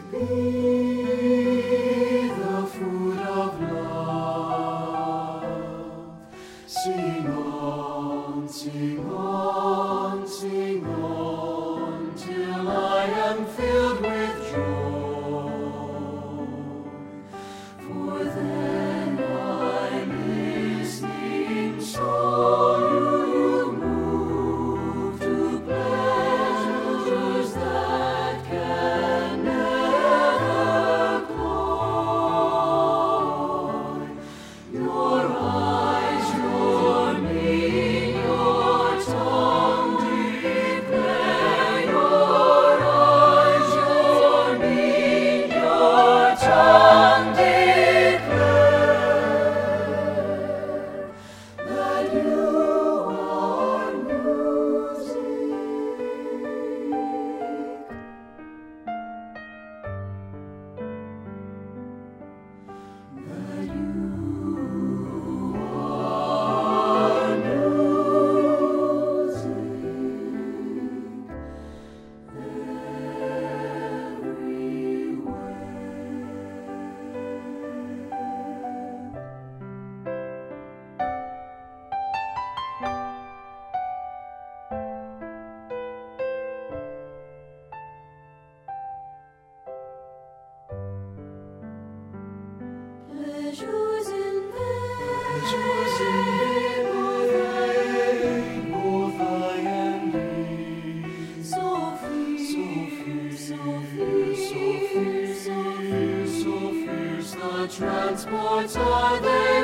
Be the food of love. Sing on, sing on, sing on, till I am filled with joy. For then my listening soul you move to pleasures that can never cloy. Your eyes, your mien, your tongue declare. Your eyes, your mien, your tongue declare that you are music. That you are music pleasures in vain, both I and thee. So fierce, so fierce, so fierce, the transports are they.